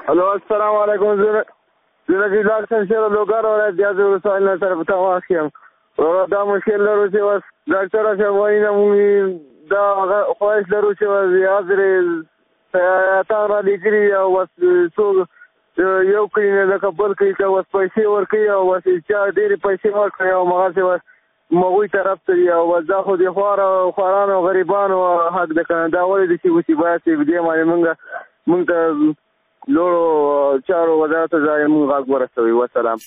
الو السلام علیکم. زه نجیب الله شمشیر لوګر ولایت دیازه ولسوالۍ نه طرف ته واخ یم. دا مشکل لرو چې اوس ډاکټر صاحب وایي نه موږ دا خواهش لرو چې حاضرې تا را لیکلي او اوس څوک یو کوي نه لکه بل کوي که اوس پیسې ورکوي او اوس چا ډېرې پیسې ورکوي او همغسې اوس مغوی طرف ته دي او دا خو د خوارانو او غریبانو حق ده که نه. دا ولې داسې وشي باید چې دې باندې موږ ته لوړو چارو وزارت ته ځای موږ غږ ورسوي. وسلام.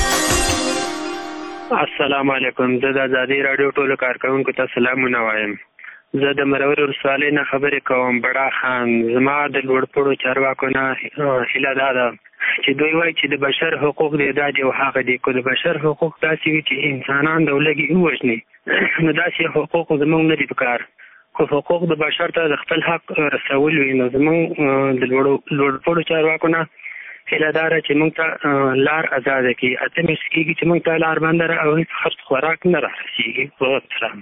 السلام علیکم. زه د ازادي راډیو ټولو کارکوونکو ته سلامونه وایم. زه د مرور ولسوالۍ نه خبرې کوم. بډا خان. زما د لوړپوړو چارواکو نه هیله دا ده چې دوی وایي چې د بشر حقوق دی دا یو هغه دي. که د بشر حقوق داسې وي چې انسانان د ولږې ووژني نو داسې حقوق زموږ نه دي په کار. خو حقوق د بشر ته د خپل حق رسول وي نو زموږ د لوړپوړو چارواکو نه هیله دا ده چې موږ ته لار ازاده کړي. اته میاشتې کېږي چې موږ ته لار بنده ده او هېڅ خرڅ خوراک نه رارسېږي. والسلام.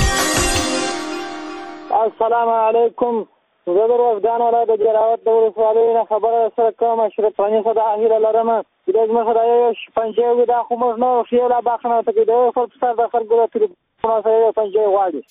السلام علیکم. زه د روزګان ولایت د جلاوت د ولسوالۍ نه خبره سره کوم. اشرف غني څخه دا هیله لرم چې دا زموږ د یو پنجې وي دا خو موږ نه ښې لا باخنه ته کې د خپل سر د خلکو د تلیفون سره یو پنجې غواړي.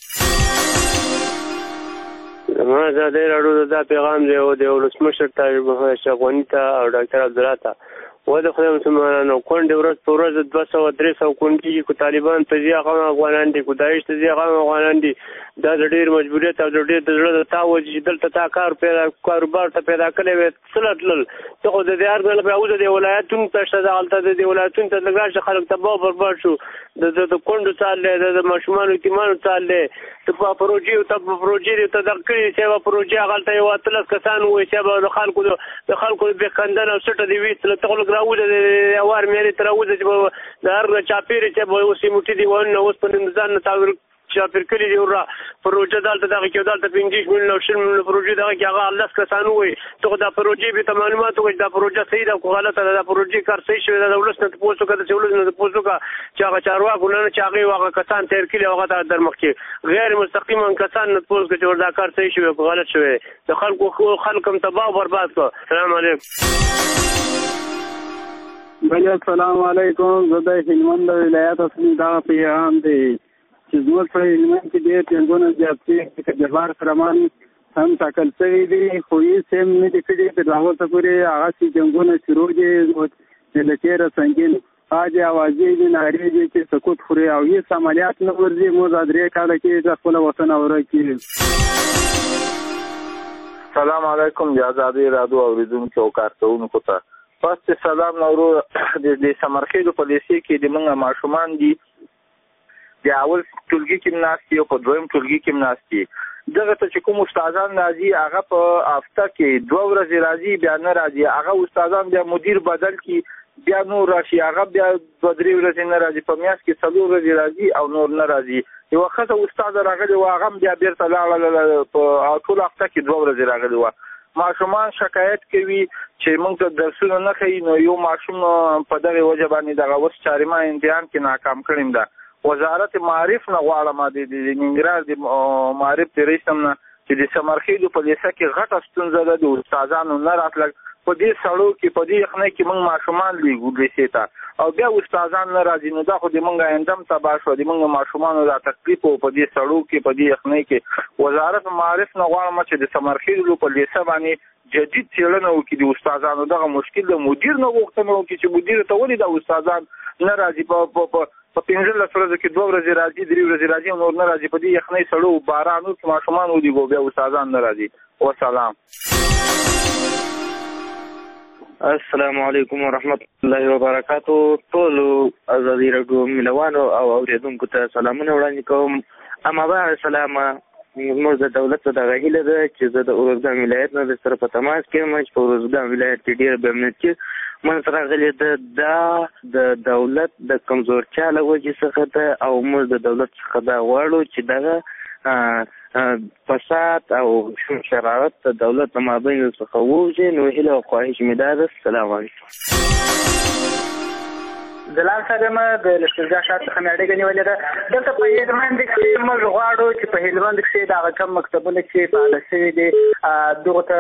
زما ازادي راډیو دا پیغام دی او د ولسمشر طاهر اشرف غني ته او ډاکټر عبدالله ته و د خدای مسلمانانو کونډې ورځ په ورځ 200-300 کونډې کو طالبان ته ځي هغه افغانان دي، کو داعش ته ځي هغه افغانان دي. دا د ډېر مجبوریت او د ډېر د زړه د تاوج چې دلته تا کاروبار ته پیدا کړی وي څه تلل ته خو د دې هر ځل په اوځه د ولایتونو ته شته هلته د ولایتونو ته لږ خلک تباہ برباد شو. د کونډو څال دی، د ماشومانو یتیمانو څال دی. ته په پروژې ته دغه کړي چې پروژې هغلته یو 13 کسان وایي چې به د خلکو د بېخندنه او سټه دې ویستله ته خو لږ راوځه د اوار میلې ته راوځه چې د هر چاپېرې چې به اوس یې موټي دي ونه اوس په ځان نه تعبیر چاپېر کړي دي ورا پروژه دلته دغه کې دلته 50 میلیونه او 60 میلیونه پروژې دغه کې هغه 10 کسان وایي ته خو دا پروژې به ته معلومات وکړي دا پروژه صحیح ده که غلطه ده. دا پروژې کار صحیح شوی ده. د ولس نه تپوس وکړه چې ولس نه تپوس وکړه چې هغه چارواکو نه چې هغې هغه کسان تېر کړي هغه ته در مخکې غیر مستقیما کسان نه تپوس کړه چې دا کار صحیح شوی که غلط شوی. د خلکو هم تباه او برباد کړه. سلام علیکم. بله السلام علیکم. زه د هلمند ولایت اصلي دغه پیغام دی چې زموږ په هلمند کې ډېر جنګونه زیات شوي لکه جبار فرمان هم ټاکل شوي دي خو هېڅ هم نه دي کړي. تر هغه څه پورې هغسې جنګونه شروع دي چې له تېره سنګین هغې اوازې دي نارې دي چې سقوط خوري او هېڅ عملیات نه ورځي. موږ دا 3 کاله کې د خپله وطن ورک کېږي. سلام علیکم د ازادي راډیو اورېدونکو او کارکوونکو ته فاست سلام نورو. د سمرخیلو په لیسې کې د موږ ماشومان دي د اول ټولګي کې ناست دي او په دویم ټولګي کې ناست دي. دغه ته چې کوم استادان راځي هغه په هفته کې 2 ورځې راځي بیا نه راځي. هغه استادان بیا مدیر بدل کړي بیا نور راشي هغه بیا 2-3 ورځې نه راځي. په میاشت کې 4 ورځې راځي او نور نه راځي. یوه ښځه استاد راغلی وه هغه هم بیا بېرته لاړله په ټول هفته کې 2 ورځې راغلی وه. ماشومان شکایت کوي چې موږ ته درسونه نه ښیي. نو یو ماشوم په دغې وجه باندې دغه اوس چارما امتحان کې ناکام کړی ده. وزارت معارف نه غواړم د ننګرهار د معارف د رئیس نه چې د سمرخیلو په لیسه کې غټه ستونزه ده د استادانو نه راتلل. په دې سړو کې په دې یخنۍ کې موږ ماشومان لیږو لیسې ته او بیا استادان نه راځي. نو دا خو د موږ آیندم تباه شوه. د موږ ماشومانو دا تکلیف و په دې سړو کې په دې یخنۍ کې. وزارت معارف نه غواړم چې د سمرخیلو په لیسه باندې جدید څېړنه وکړي د استادانو دغه مشکل د مدیر نه غوښتنه وکړي چې مدیر ته ولې دا استادان نه راځي. په 15 ورځو کې 2 ورځې راځي 3 ورځې راځي نور نه راځي. په دې یخنۍ سړو بارانو کې ماشومان ولېږو بیا استادان نه راځي. وسلام. السلام علیکم ورحمت الله وبرکاتو. ټولو ازادي راډیو مینوانو او اورېدونکو ته سلامونه وړاندې کوم. اما بعد سلام. موږ د دولت ته دغه هیله ده چې زه د ارزګان ولایت نه د سره په تماس کې یم چې په ارزګان ولایت کې ډېر بې امنیتي منځته راغلې ده. دا د دولت د کمزورتیا له وجې څخه ده او موږ د دولت څخه دا غواړو چې دغه فساد او شرارت د دولت د مابین څخه ووځي. نو هیله او خواهش مې دا ده. السلام علیکم. زلال صاحب یم د لښکرګاه ښار څخه مې اړیکه نیولې ده. دلته په هلمند کې موږ غواړو چې په هلمند کې دغه کم مکتبونه چې فعاله شوي دي دغو ته